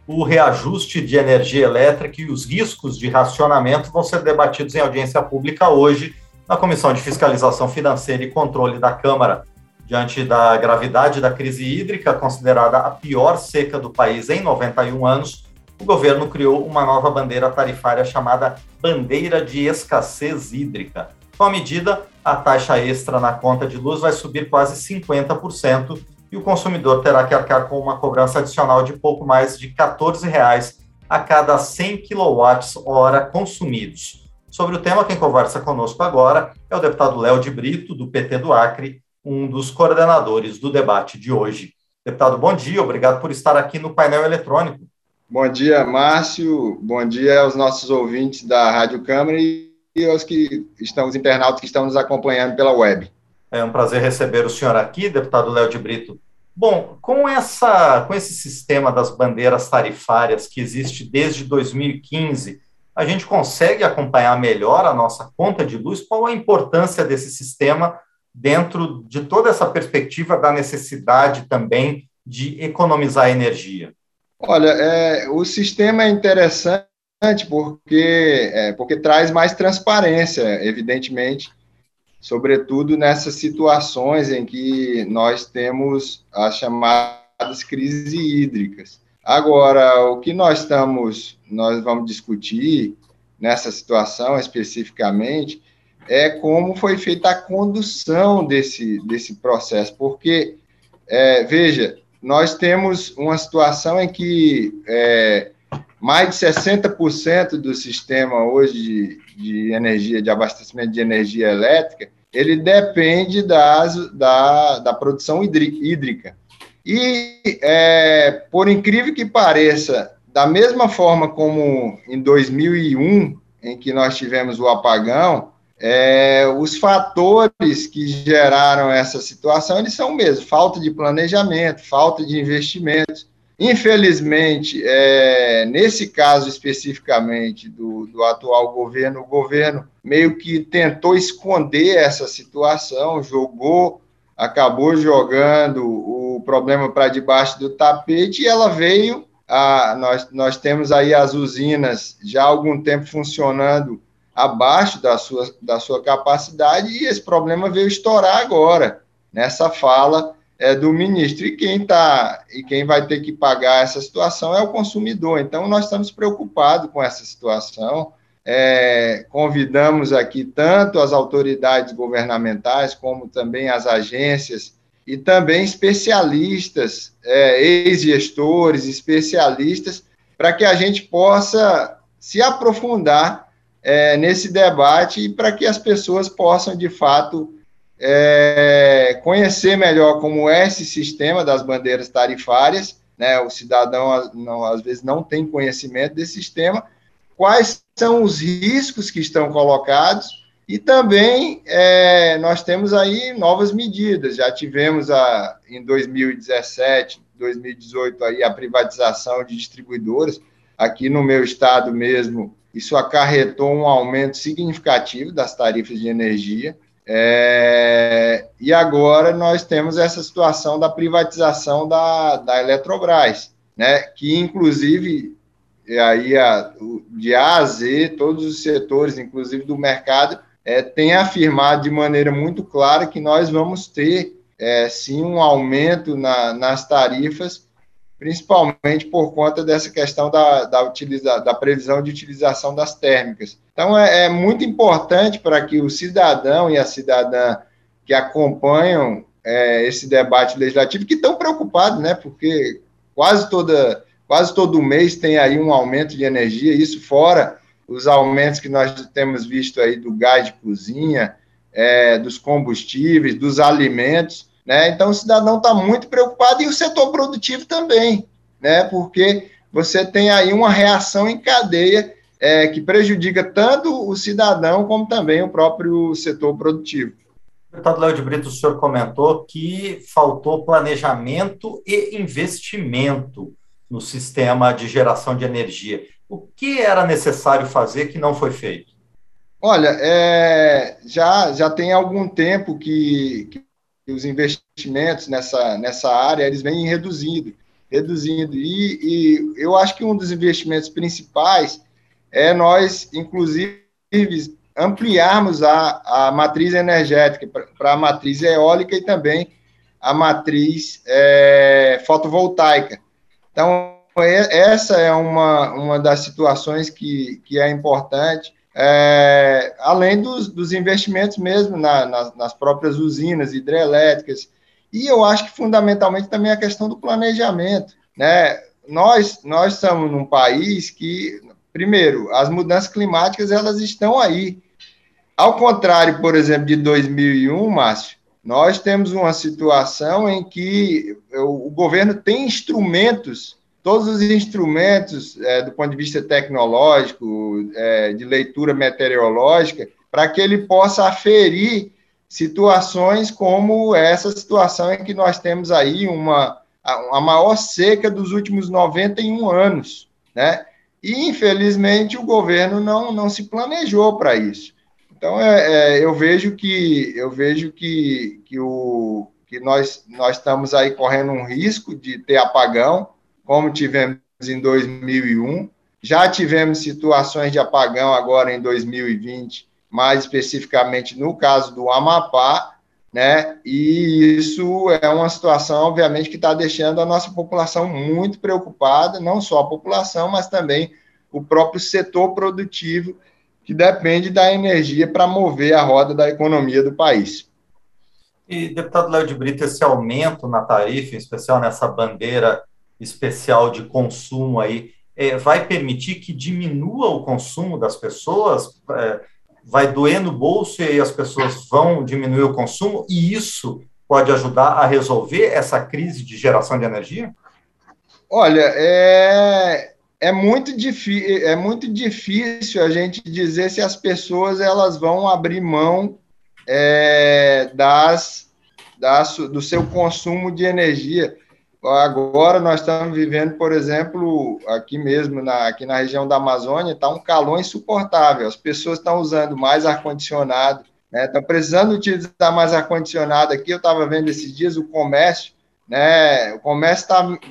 o reajuste de energia elétrica e os riscos de racionamento vão ser debatidos em audiência pública hoje na Comissão de Fiscalização Financeira e Controle da Câmara. Diante da gravidade da crise hídrica, considerada a pior seca do país em 91 anos, o governo criou uma nova bandeira tarifária chamada Bandeira de Escassez Hídrica. Com a medida, a taxa extra na conta de luz vai subir quase 50% e o consumidor terá que arcar com uma cobrança adicional de pouco mais de R$ 14 a cada 100 kWh consumidos. Sobre o tema, quem conversa conosco agora é o deputado Léo de Brito, do PT do Acre, um dos coordenadores do debate de hoje. Deputado, bom dia, obrigado por estar aqui no painel eletrônico. Bom dia, Márcio, bom dia aos nossos ouvintes da Rádio Câmara e aos os internautas que estão nos acompanhando pela web. É um prazer receber o senhor aqui, deputado Léo de Brito. Bom, com esse sistema das bandeiras tarifárias que existe desde 2015, a gente consegue acompanhar melhor a nossa conta de luz? Qual a importância desse sistema dentro de toda essa perspectiva da necessidade também de economizar energia? Olha, o sistema é interessante porque traz mais transparência, evidentemente, sobretudo nessas situações em que nós temos as chamadas crises hídricas. Agora, o que nós vamos discutir nessa situação especificamente é como foi feita a condução desse processo, porque, veja, nós temos uma situação em que mais de 60% do sistema hoje de energia, de abastecimento de energia elétrica, ele depende da produção hídrica. E, por incrível que pareça, da mesma forma como em 2001, em que nós tivemos o apagão, os fatores que geraram essa situação, eles são mesmo, falta de planejamento, falta de investimentos. Infelizmente, nesse caso especificamente do atual governo, o governo meio que tentou esconder essa situação, acabou jogando o problema para debaixo do tapete e ela veio, nós temos aí as usinas já há algum tempo funcionando abaixo da sua capacidade e esse problema veio estourar agora, nessa fala do ministro. E quem vai ter que pagar essa situação é o consumidor. Então, nós estamos preocupados com essa situação. Convidamos aqui tanto as autoridades governamentais, como também as agências, e também especialistas, ex-gestores, especialistas, para que a gente possa se aprofundar nesse debate e para que as pessoas possam, de fato, conhecer melhor como é esse sistema das bandeiras tarifárias, né? O cidadão, às vezes, não tem conhecimento desse sistema, quais são os riscos que estão colocados e também nós temos aí novas medidas. Já tivemos em 2017, 2018, aí, a privatização de distribuidoras. Aqui no meu estado mesmo, isso acarretou um aumento significativo das tarifas de energia. E agora nós temos essa situação da privatização da Eletrobras, né, que inclusive aí de A a Z, todos os setores, inclusive do mercado, têm afirmado de maneira muito clara que nós vamos ter sim um aumento nas tarifas, principalmente por conta dessa questão da previsão de utilização das térmicas. Então, é muito importante para que o cidadão e a cidadã que acompanham esse debate legislativo, que estão preocupados, né, porque quase todo mês tem aí um aumento de energia, isso fora os aumentos que nós temos visto aí do gás de cozinha, dos combustíveis, dos alimentos, né? Então, o cidadão está muito preocupado e o setor produtivo também, né? Porque você tem aí uma reação em cadeia que prejudica tanto o cidadão como também o próprio setor produtivo. Deputado Léo de Brito, o senhor comentou que faltou planejamento e investimento no sistema de geração de energia. O que era necessário fazer que não foi feito? Olha, já tem algum tempo que os investimentos nessa área eles vêm reduzindo. reduzindo. E eu acho que um dos investimentos principais é nós, inclusive, ampliarmos a matriz energética para a matriz eólica e também a matriz fotovoltaica. Então, essa é uma das situações que é importante, além dos investimentos mesmo nas próprias usinas hidrelétricas. E eu acho que, fundamentalmente, também a questão do planejamento, né? Nós estamos num país que, primeiro, as mudanças climáticas, elas estão aí. Ao contrário, por exemplo, de 2001, Márcio, nós temos uma situação em que o governo tem instrumentos, todos os instrumentos do ponto de vista tecnológico, de leitura meteorológica, para que ele possa aferir situações como essa situação em que nós temos aí a maior seca dos últimos 91 anos, né? E, infelizmente, o governo não se planejou para isso. Então, eu vejo que nós estamos aí correndo um risco de ter apagão, como tivemos em 2001. Já tivemos situações de apagão agora em 2020, mais especificamente no caso do Amapá, né? E isso é uma situação, obviamente, que está deixando a nossa população muito preocupada, não só a população, mas também o próprio setor produtivo, que depende da energia para mover a roda da economia do país. E, deputado Léo de Brito, esse aumento na tarifa, em especial nessa bandeira especial de consumo aí, vai permitir que diminua o consumo das pessoas? Vai doer no bolso e aí as pessoas vão diminuir o consumo? E isso pode ajudar a resolver essa crise de geração de energia? Olha, é muito difícil a gente dizer se as pessoas elas vão abrir mão do seu consumo de energia. Agora nós estamos vivendo, por exemplo, aqui mesmo, aqui na região da Amazônia, está um calor insuportável. As pessoas estão usando mais ar-condicionado, né? Estão precisando utilizar mais ar-condicionado aqui. Eu estava vendo esses dias o comércio, né? O comércio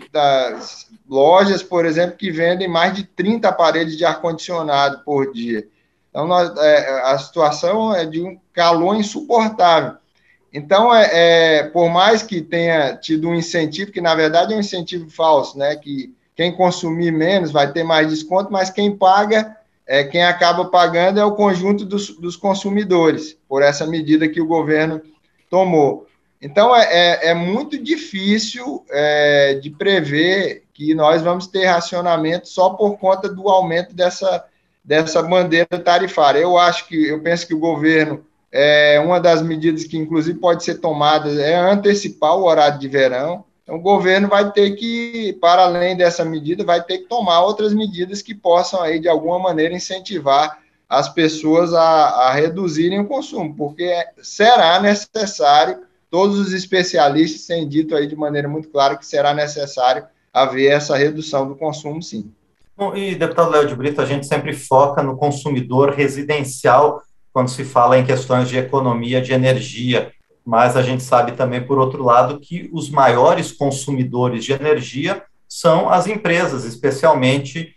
das lojas, por exemplo, que vendem mais de 30 aparelhos de ar-condicionado por dia. Então, a situação é de um calor insuportável. Então, por mais que tenha tido um incentivo, que na verdade é um incentivo falso, né? Que quem consumir menos vai ter mais desconto, mas quem paga, quem acaba pagando é o conjunto dos consumidores, por essa medida que o governo tomou. Então, é muito difícil de prever que nós vamos ter racionamento só por conta do aumento dessa bandeira tarifária. Eu penso que o governo, uma das medidas que, inclusive, pode ser tomada é antecipar o horário de verão. Então, o governo vai ter que, para além dessa medida, vai ter que tomar outras medidas que possam, aí, de alguma maneira, incentivar as pessoas a reduzirem o consumo, porque será necessário, todos os especialistas têm dito aí de maneira muito clara que será necessário haver essa redução do consumo, sim. Bom, e, deputado Léo de Brito, a gente sempre foca no consumidor residencial quando se fala em questões de economia de energia, mas a gente sabe também, por outro lado, que os maiores consumidores de energia são as empresas, especialmente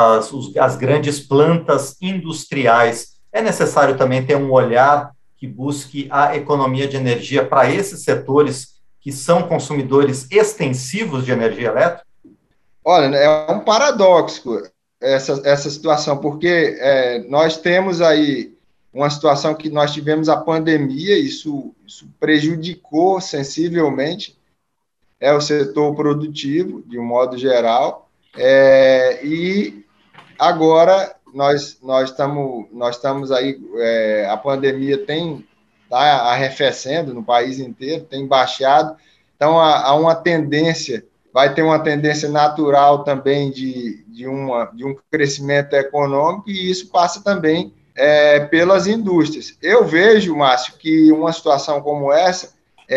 as grandes plantas industriais. É necessário também ter um olhar que busque a economia de energia para esses setores que são consumidores extensivos de energia elétrica? Olha, é um paradoxo essa situação, porque nós temos aí uma situação que nós tivemos a pandemia, isso prejudicou sensivelmente o setor produtivo, de um modo geral, e agora nós estamos aí, a pandemia está arrefecendo no país inteiro, tem baixado, então há uma tendência, vai ter uma tendência natural também de um crescimento econômico, e isso passa também pelas indústrias. Eu vejo, Márcio, que uma situação como essa,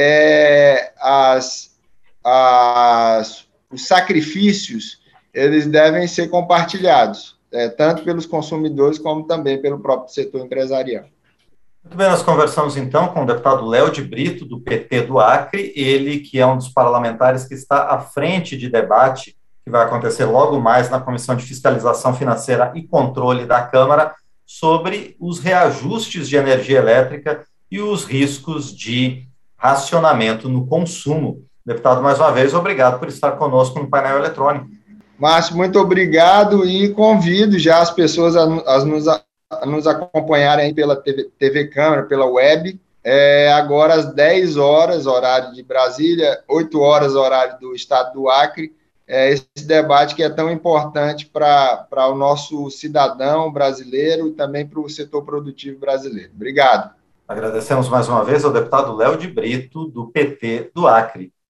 os sacrifícios, eles devem ser compartilhados, tanto pelos consumidores como também pelo próprio setor empresarial. Muito bem, nós conversamos então com o deputado Léo de Brito, do PT do Acre, ele que é um dos parlamentares que está à frente de debate, que vai acontecer logo mais na Comissão de Fiscalização Financeira e Controle da Câmara, sobre os reajustes de energia elétrica e os riscos de racionamento no consumo. Deputado, mais uma vez, obrigado por estar conosco no painel eletrônico. Márcio, muito obrigado e convido já as pessoas a nos acompanharem aí pela TV Câmara, pela web. Agora às 10 horas, horário de Brasília, 8 horas, horário do estado do Acre, esse debate que é tão importante para o nosso cidadão brasileiro e também para o setor produtivo brasileiro. Obrigado. Agradecemos mais uma vez ao deputado Léo de Brito, do PT do Acre.